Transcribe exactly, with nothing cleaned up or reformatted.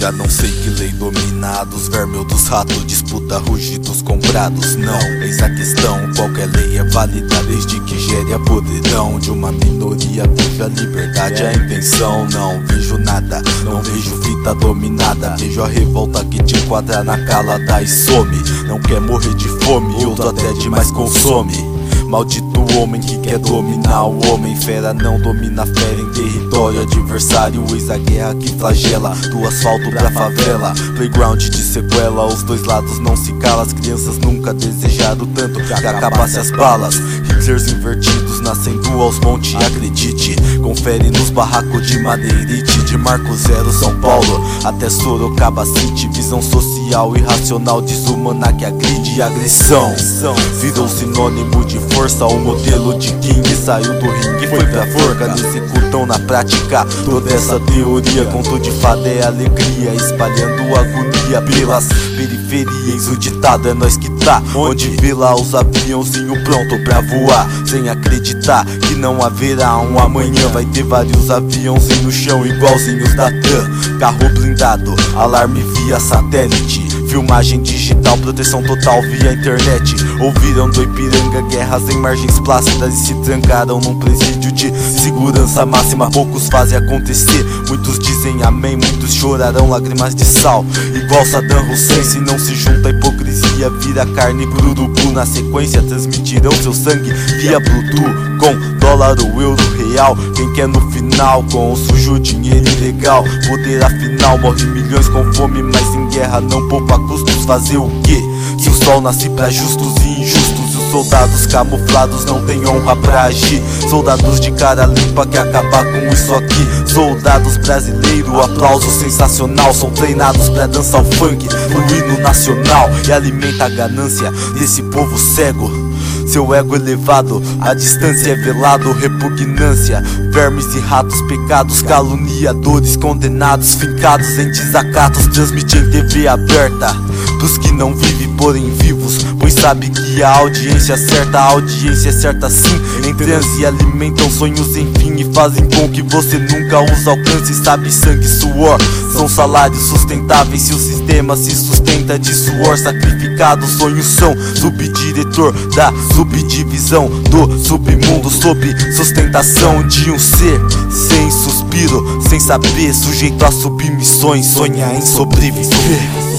Já não sei que lei dominados, verme ou dos ratos, disputa rugidos comprados. Não, eis a questão, qualquer lei é válida desde que gere a podridão de uma minoria cuja liberdade é a intenção. Não vejo nada, não vejo fita dominada, vejo a revolta que te enquadra na calada e some. Não quer morrer de fome, outro até demais consome. Maldito homem que quer dominar o homem. Fera não domina a fera em território adversário. Eis a guerra que flagela, do asfalto pra favela. Playground de sequela, os dois lados não se calam. As crianças nunca desejaram tanto que acabasse as balas. Hitlers invertidos nascendo aos montes, acredite. Confere nos barracos de Madeirite, de Marco Zero, São Paulo até Sorocaba City. Visão social irracional, desumana que agride agressão. Virou sinônimo de força, o modelo de King saiu do ringue, foi pra forca. Executam na prática toda essa teoria. Conto de fada é alegria, espalhando agonia pelas periferias. O ditado é nós que tá onde vê lá os aviãozinho pronto pra voar. Sem acreditar que não haverá um amanhã. Vai ter vários aviãozinhos no chão igualzinhos da TAM. Carro blindado, alarme via satélite, filmagem digital, proteção total via internet. Ouviram do Ipiranga guerras em margens plácidas e se trancaram num presídio de segurança máxima. Poucos fazem acontecer, muitos dizem amém, muitos chorarão lágrimas de sal, igual Saddam Hussein. Se não se junta a hipocrisia, vira carne pro urubu. Na sequência transmitirão seu sangue via Bluetooth, com dólar ou euro real. Quem quer no final com o sujo dinheiro ilegal. Poder afinal, morre milhões com fome, mas em guerra não poupa custos. Fazer o quê? Se o sol nasce pra justos e injustos, e os soldados camuflados não têm honra pra agir. Soldados de cara limpa que acabar com isso aqui. Soldados brasileiros, aplauso sensacional. São treinados pra dançar o funk no hino nacional. E alimenta a ganância desse povo cego. Seu ego elevado, a distância é velado. Repugnância, vermes e ratos, pecados, caluniadores, condenados, fincados em desacatos. Transmite em T V aberta pros que não vivem, porém vivos, pois sabe que a audiência certa, a audiência é certa sim. Em transe alimentam sonhos enfim e fazem com que você nunca os alcance. Sabe, sangue e suor são salários sustentáveis. Se o sistema se sustenta de suor sacrificado, sonhos são subdiretor da subdivisão do submundo, sob sustentação de um ser sem suspiro, sem saber, sujeito a submissões. Sonha em sobreviver.